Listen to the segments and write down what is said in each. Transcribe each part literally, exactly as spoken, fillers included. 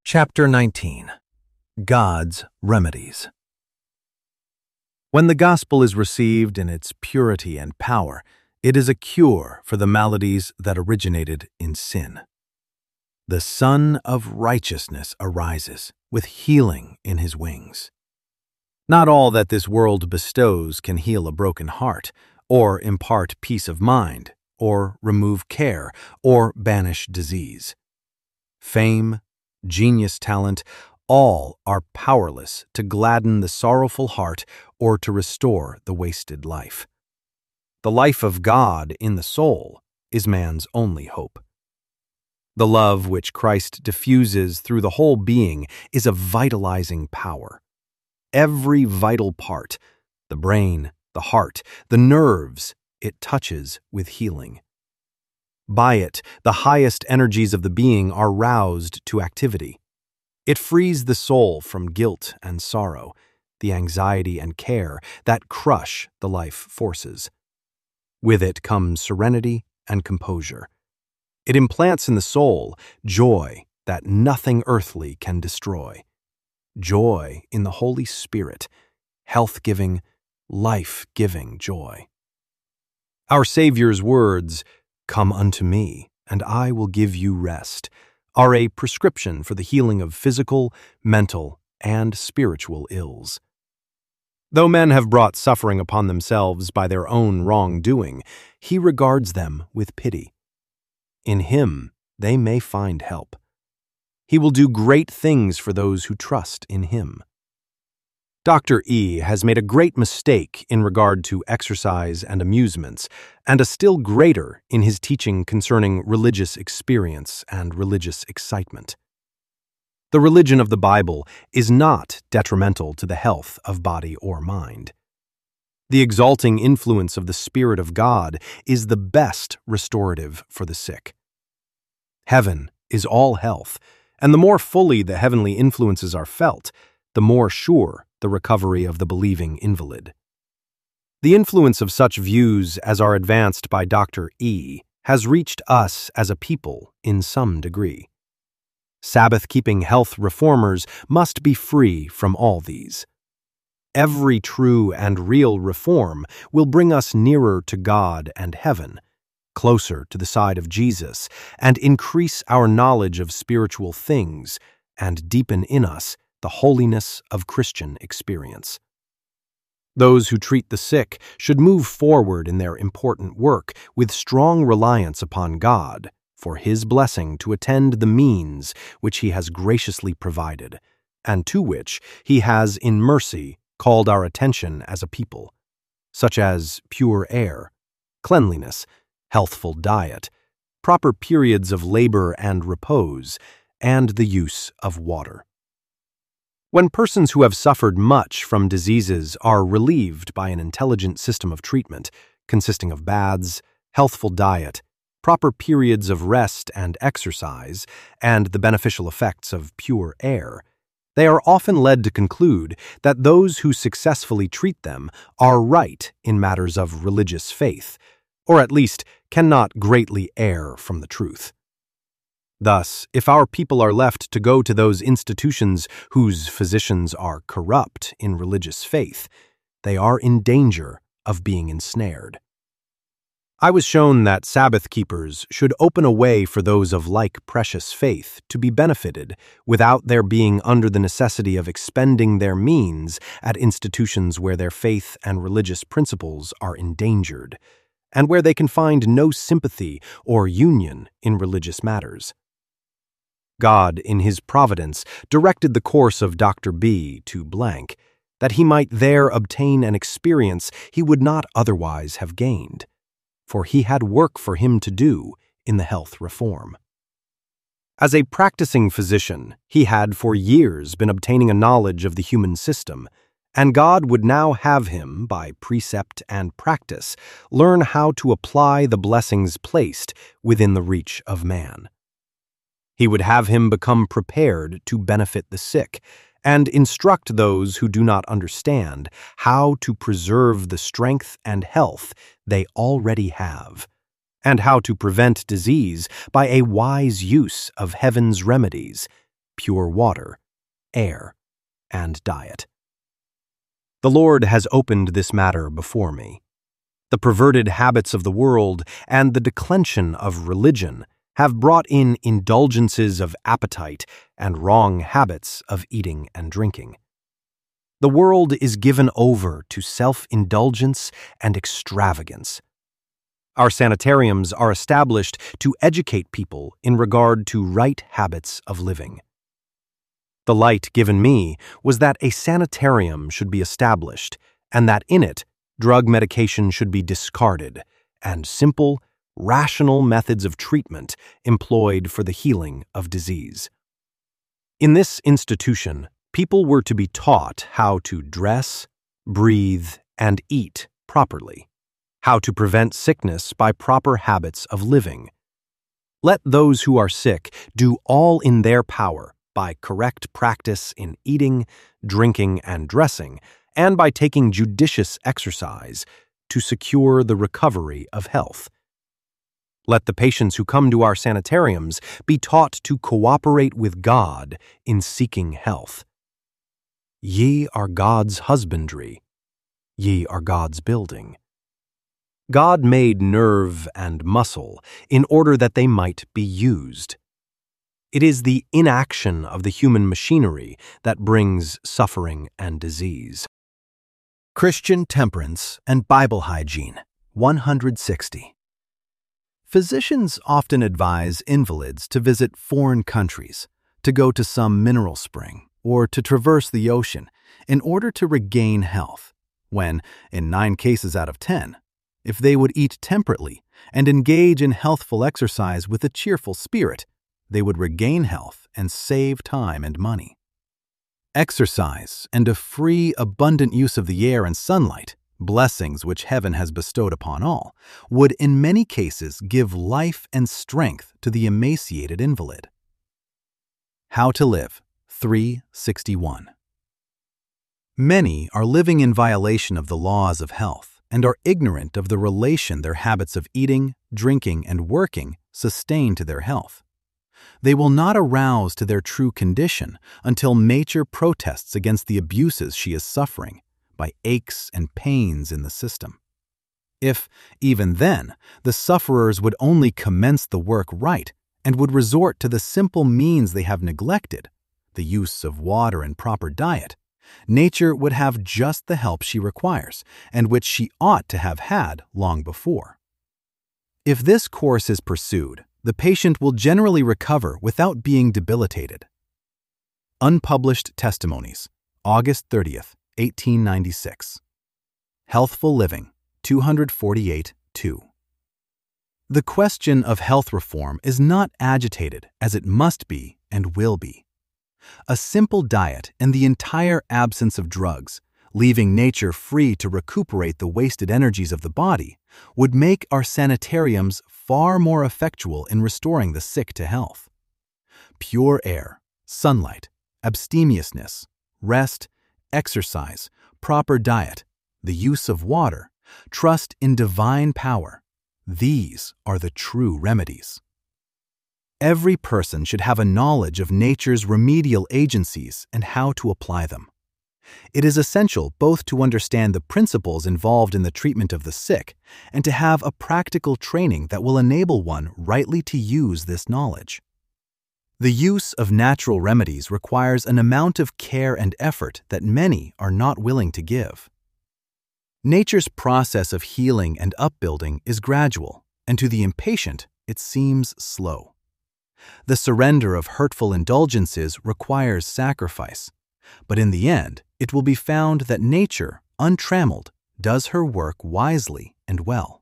Chapter nineteen. God's Remedies. When the gospel is received in its purity and power, it is a cure for the maladies that originated in sin. The Son of Righteousness arises with healing in his wings. Not all that this world bestows can heal a broken heart, or impart peace of mind, or remove care, or banish disease. Fame, genius, talent, all are powerless to gladden the sorrowful heart or to restore the wasted life. The life of God in the soul is man's only hope. The love which Christ diffuses through the whole being is a vitalizing power. Every vital part, the brain, the heart, the nerves, it touches with healing. By it, the highest energies of the being are roused to activity. It frees the soul from guilt and sorrow, the anxiety and care that crush the life forces. With it comes serenity and composure. It implants in the soul joy that nothing earthly can destroy. Joy in the Holy Spirit, health-giving, life-giving joy. Our Savior's words, "Come unto me, and I will give you rest," are a prescription for the healing of physical, mental, and spiritual ills. Though men have brought suffering upon themselves by their own wrongdoing, he regards them with pity. In him they may find help. He will do great things for those who trust in him. Doctor E has made a great mistake in regard to exercise and amusements, and a still greater in his teaching concerning religious experience and religious excitement. The religion of the Bible is not detrimental to the health of body or mind. The exalting influence of the Spirit of God is the best restorative for the sick. Heaven is all health, and the more fully the heavenly influences are felt, the more sure the recovery of the believing invalid. The influence of such views as are advanced by Doctor E has reached us as a people in some degree. Sabbath-keeping health reformers must be free from all these. Every true and real reform will bring us nearer to God and heaven, closer to the side of Jesus, and increase our knowledge of spiritual things, and deepen in us the holiness of Christian experience. Those who treat the sick should move forward in their important work with strong reliance upon God for his blessing to attend the means which he has graciously provided, and to which he has in mercy called our attention as a people, such as pure air, cleanliness, healthful diet, proper periods of labor and repose, and the use of water. When persons who have suffered much from diseases are relieved by an intelligent system of treatment, consisting of baths, healthful diet, proper periods of rest and exercise, and the beneficial effects of pure air, they are often led to conclude that those who successfully treat them are right in matters of religious faith, or at least cannot greatly err from the truth. Thus, if our people are left to go to those institutions whose physicians are corrupt in religious faith, they are in danger of being ensnared. I was shown that Sabbath keepers should open a way for those of like precious faith to be benefited without their being under the necessity of expending their means at institutions where their faith and religious principles are endangered, and where they can find no sympathy or union in religious matters. God, in his providence, directed the course of Doctor B to blank, that he might there obtain an experience he would not otherwise have gained, for he had work for him to do in the health reform. As a practicing physician, he had for years been obtaining a knowledge of the human system, and God would now have him, by precept and practice, learn how to apply the blessings placed within the reach of man. He would have him become prepared to benefit the sick, and instruct those who do not understand how to preserve the strength and health they already have, and how to prevent disease by a wise use of heaven's remedies, pure water, air, and diet. The Lord has opened this matter before me. The perverted habits of the world and the declension of religion have brought in indulgences of appetite and wrong habits of eating and drinking. The world is given over to self-indulgence and extravagance. Our sanitariums are established to educate people in regard to right habits of living. The light given me was that a sanitarium should be established and that in it drug medication should be discarded and simple, rational methods of treatment employed for the healing of disease. In this institution, people were to be taught how to dress, breathe, and eat properly, how to prevent sickness by proper habits of living. Let those who are sick do all in their power by correct practice in eating, drinking, and dressing, and by taking judicious exercise to secure the recovery of health. Let the patients who come to our sanitariums be taught to cooperate with God in seeking health. Ye are God's husbandry. Ye are God's building. God made nerve and muscle in order that they might be used. It is the inaction of the human machinery that brings suffering and disease. Christian Temperance and Bible Hygiene, one hundred sixty. Physicians often advise invalids to visit foreign countries, to go to some mineral spring, or to traverse the ocean in order to regain health, when, in nine cases out of ten, if they would eat temperately and engage in healthful exercise with a cheerful spirit, they would regain health and save time and money. Exercise and a free, abundant use of the air and sunlight, blessings which heaven has bestowed upon all, would in many cases give life and strength to the emaciated invalid. How to Live, three sixty-one. Many are living in violation of the laws of health and are ignorant of the relation their habits of eating, drinking, and working sustain to their health. They will not arouse to their true condition until nature protests against the abuses she is suffering by aches and pains in the system. If, even then, the sufferers would only commence the work right and would resort to the simple means they have neglected, the use of water and proper diet, nature would have just the help she requires and which she ought to have had long before. If this course is pursued, the patient will generally recover without being debilitated. Unpublished Testimonies, August thirtieth, eighteen ninety-six. Healthful Living, two forty-eight two. The question of health reform is not agitated as it must be and will be. A simple diet and the entire absence of drugs, leaving nature free to recuperate the wasted energies of the body, would make our sanitariums far more effectual in restoring the sick to health. Pure air, sunlight, abstemiousness, rest, exercise, proper diet, the use of water, trust in divine power, these are the true remedies. Every person should have a knowledge of nature's remedial agencies and how to apply them. It is essential both to understand the principles involved in the treatment of the sick and to have a practical training that will enable one rightly to use this knowledge. The use of natural remedies requires an amount of care and effort that many are not willing to give. Nature's process of healing and upbuilding is gradual, and to the impatient, it seems slow. The surrender of hurtful indulgences requires sacrifice, but in the end, it will be found that nature, untrammeled, does her work wisely and well.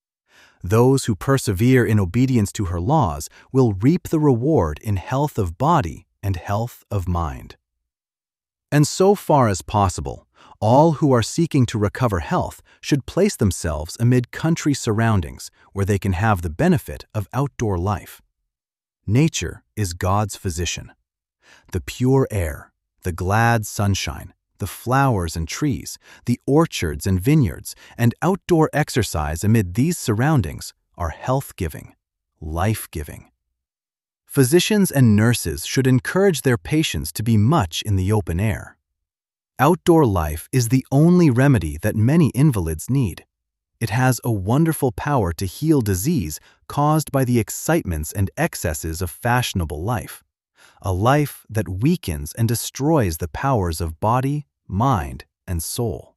Those who persevere in obedience to her laws will reap the reward in health of body and health of mind. And so far as possible, all who are seeking to recover health should place themselves amid country surroundings where they can have the benefit of outdoor life. Nature is God's physician. The pure air, the glad sunshine, the flowers and trees, the orchards and vineyards, and outdoor exercise amid these surroundings are health-giving, life-giving. Physicians and nurses should encourage their patients to be much in the open air. Outdoor life is the only remedy that many invalids need. It has a wonderful power to heal disease caused by the excitements and excesses of fashionable life, a life that weakens and destroys the powers of body, mind, and soul.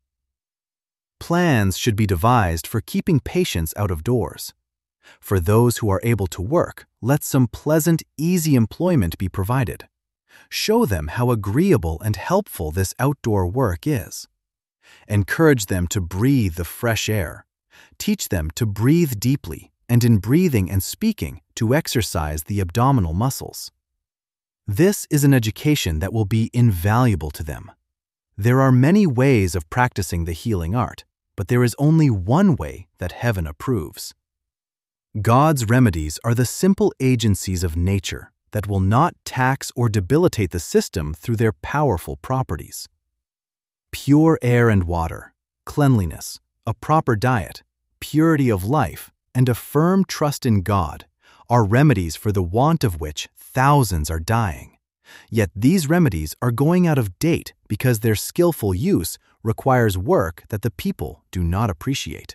Plans should be devised for keeping patients out of doors. For those who are able to work, let some pleasant, easy employment be provided. Show them how agreeable and helpful this outdoor work is. Encourage them to breathe the fresh air. Teach them to breathe deeply, and in breathing and speaking, to exercise the abdominal muscles. This is an education that will be invaluable to them. There are many ways of practicing the healing art, but there is only one way that heaven approves. God's remedies are the simple agencies of nature that will not tax or debilitate the system through their powerful properties. Pure air and water, cleanliness, a proper diet, purity of life, and a firm trust in God are remedies for the want of which thousands are dying. Yet these remedies are going out of date because their skillful use requires work that the people do not appreciate.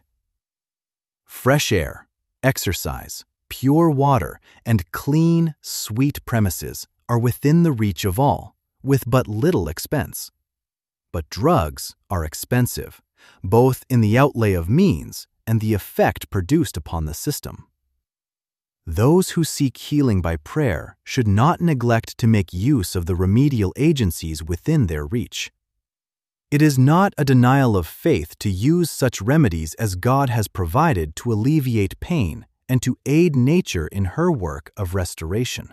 Fresh air, exercise, pure water, and clean, sweet premises are within the reach of all, with but little expense. But drugs are expensive, both in the outlay of means and the effect produced upon the system. Those who seek healing by prayer should not neglect to make use of the remedial agencies within their reach. It is not a denial of faith to use such remedies as God has provided to alleviate pain and to aid nature in her work of restoration.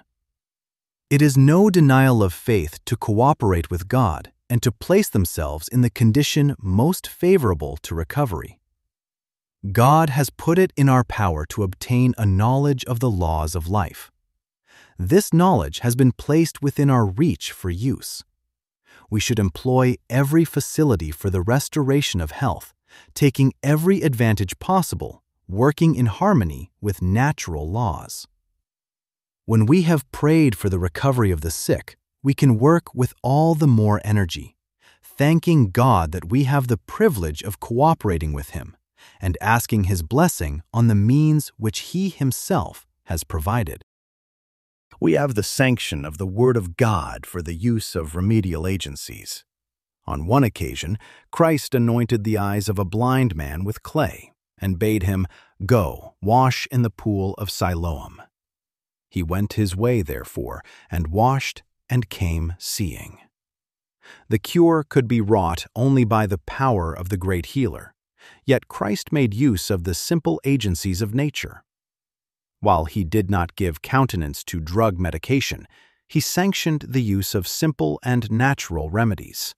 It is no denial of faith to cooperate with God and to place themselves in the condition most favorable to recovery. God has put it in our power to obtain a knowledge of the laws of life. This knowledge has been placed within our reach for use. We should employ every facility for the restoration of health, taking every advantage possible, working in harmony with natural laws. When we have prayed for the recovery of the sick, we can work with all the more energy, thanking God that we have the privilege of cooperating with Him and asking His blessing on the means which He Himself has provided. We have the sanction of the Word of God for the use of remedial agencies. On one occasion, Christ anointed the eyes of a blind man with clay and bade him, "Go, wash in the pool of Siloam." He went his way, therefore, and washed and came seeing. The cure could be wrought only by the power of the great healer, yet Christ made use of the simple agencies of nature. While He did not give countenance to drug medication, He sanctioned the use of simple and natural remedies.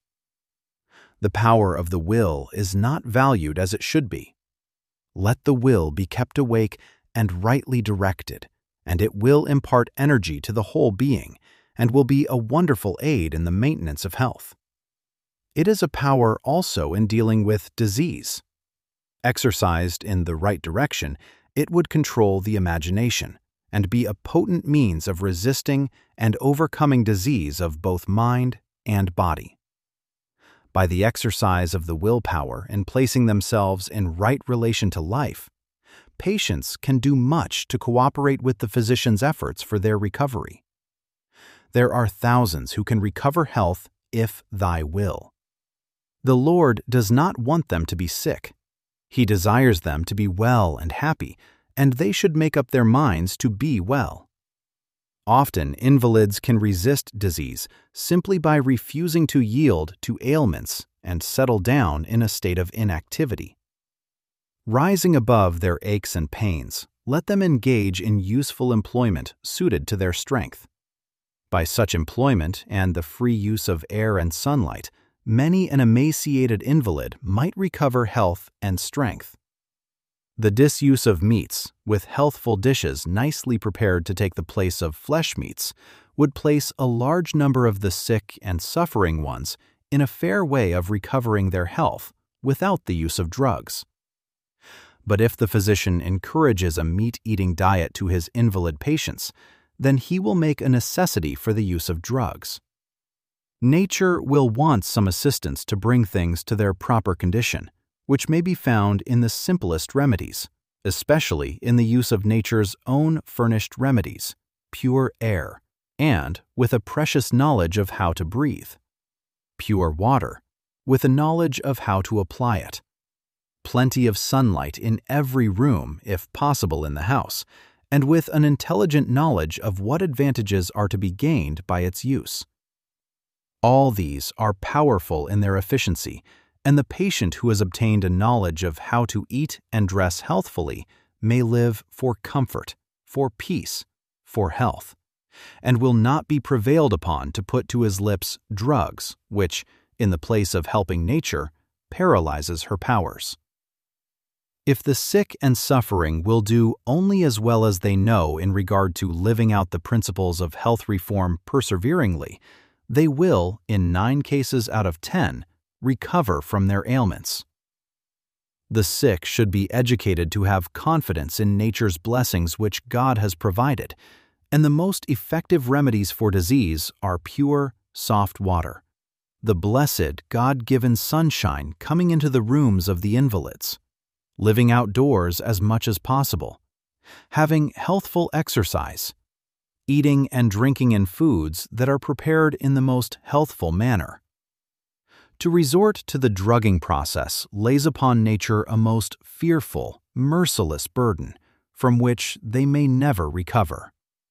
The power of the will is not valued as it should be. Let the will be kept awake and rightly directed, and it will impart energy to the whole being and will be a wonderful aid in the maintenance of health. It is a power also in dealing with disease. Exercised in the right direction, it would control the imagination and be a potent means of resisting and overcoming disease of both mind and body. By the exercise of the willpower in placing themselves in right relation to life, patients can do much to cooperate with the physician's efforts for their recovery. There are thousands who can recover health if Thy will. The Lord does not want them to be sick. He desires them to be well and happy, and they should make up their minds to be well. Often, invalids can resist disease simply by refusing to yield to ailments and settle down in a state of inactivity. Rising above their aches and pains, let them engage in useful employment suited to their strength. By such employment and the free use of air and sunlight, many an emaciated invalid might recover health and strength. The disuse of meats, with healthful dishes nicely prepared to take the place of flesh meats, would place a large number of the sick and suffering ones in a fair way of recovering their health without the use of drugs. But if the physician encourages a meat-eating diet to his invalid patients, then he will make a necessity for the use of drugs. Nature will want some assistance to bring things to their proper condition, which may be found in the simplest remedies, especially in the use of nature's own furnished remedies, pure air, and with a precious knowledge of how to breathe; pure water, with a knowledge of how to apply it; plenty of sunlight in every room, if possible in the house, and with an intelligent knowledge of what advantages are to be gained by its use. All these are powerful in their efficiency, and the patient who has obtained a knowledge of how to eat and dress healthfully may live for comfort, for peace, for health, and will not be prevailed upon to put to his lips drugs which, in the place of helping nature, paralyzes her powers. If the sick and suffering will do only as well as they know in regard to living out the principles of health reform perseveringly, they will, in nine cases out of ten, recover from their ailments. The sick should be educated to have confidence in nature's blessings which God has provided, and the most effective remedies for disease are pure, soft water, the blessed, God-given sunshine coming into the rooms of the invalids, living outdoors as much as possible, having healthful exercise, eating and drinking in foods that are prepared in the most healthful manner. To resort to the drugging process lays upon nature a most fearful, merciless burden, from which they may never recover.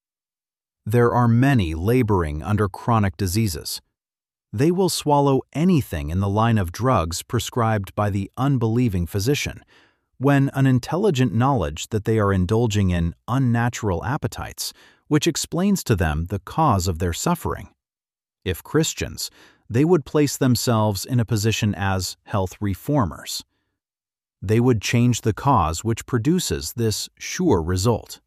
There are many laboring under chronic diseases. They will swallow anything in the line of drugs prescribed by the unbelieving physician, when an intelligent knowledge that they are indulging in unnatural appetites, which explains to them the cause of their suffering. If Christians, they would place themselves in a position as health reformers. They would change the cause which produces this sure result.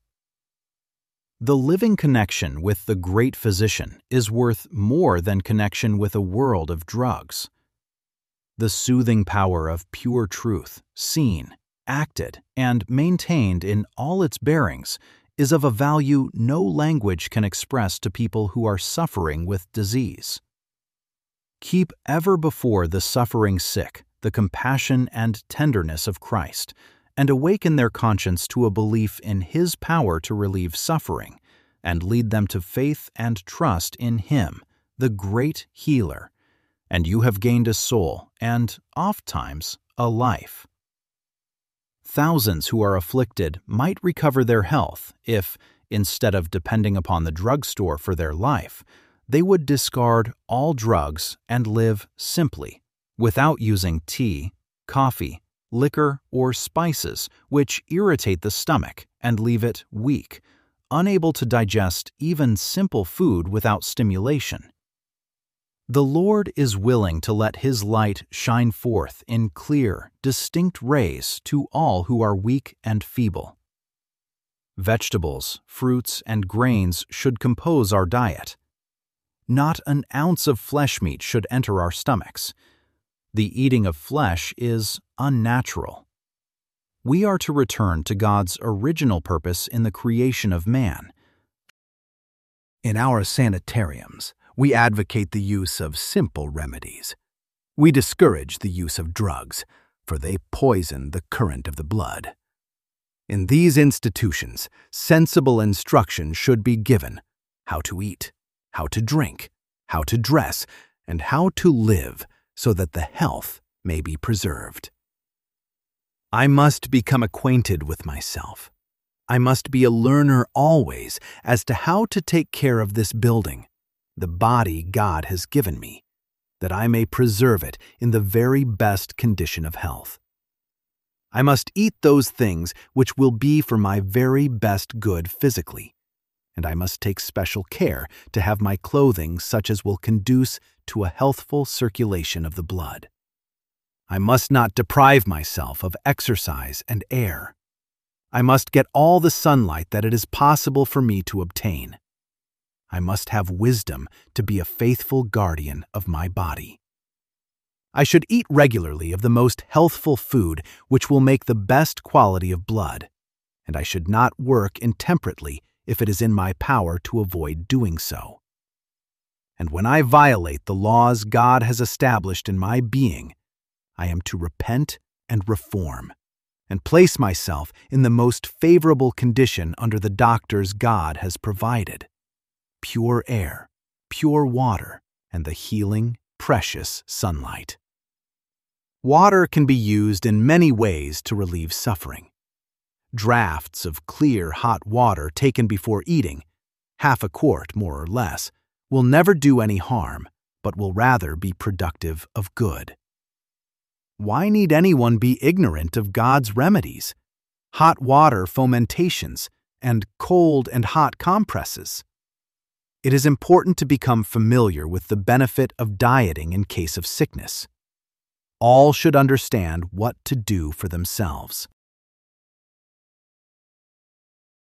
The living connection with the great physician is worth more than connection with a world of drugs. The soothing power of pure truth, seen, acted, and maintained in all its bearings, is of a value no language can express to people who are suffering with disease. Keep ever before the suffering sick the compassion and tenderness of Christ, and awaken their conscience to a belief in His power to relieve suffering, and lead them to faith and trust in Him, the great healer, and you have gained a soul and, ofttimes, a life. Thousands who are afflicted might recover their health if, instead of depending upon the drugstore for their life, they would discard all drugs and live simply, without using tea, coffee, liquor, or spices which irritate the stomach and leave it weak, unable to digest even simple food without stimulation. The Lord is willing to let His light shine forth in clear, distinct rays to all who are weak and feeble. Vegetables, fruits, and grains should compose our diet. Not an ounce of flesh meat should enter our stomachs. The eating of flesh is unnatural. We are to return to God's original purpose in the creation of man. In our sanitariums, we advocate the use of simple remedies. We discourage the use of drugs, for they poison the current of the blood. In these institutions, sensible instruction should be given: how to eat, how to drink, how to dress, and how to live, so that the health may be preserved. I must become acquainted with myself. I must be a learner always as to how to take care of this building, the body God has given me, that I may preserve it in the very best condition of health. I must eat those things which will be for my very best good physically, and I must take special care to have my clothing such as will conduce to a healthful circulation of the blood. I must not deprive myself of exercise and air. I must get all the sunlight that it is possible for me to obtain. I must have wisdom to be a faithful guardian of my body. I should eat regularly of the most healthful food which will make the best quality of blood, and I should not work intemperately if it is in my power to avoid doing so. And when I violate the laws God has established in my being, I am to repent and reform, and place myself in the most favorable condition under the doctors God has provided: pure air, pure water, and the healing, precious sunlight. Water can be used in many ways to relieve suffering. Drafts of clear, hot water taken before eating, half a quart more or less, will never do any harm, but will rather be productive of good. Why need anyone be ignorant of God's remedies, hot water fomentations, and cold and hot compresses? It is important to become familiar with the benefit of dieting in case of sickness. All should understand what to do for themselves.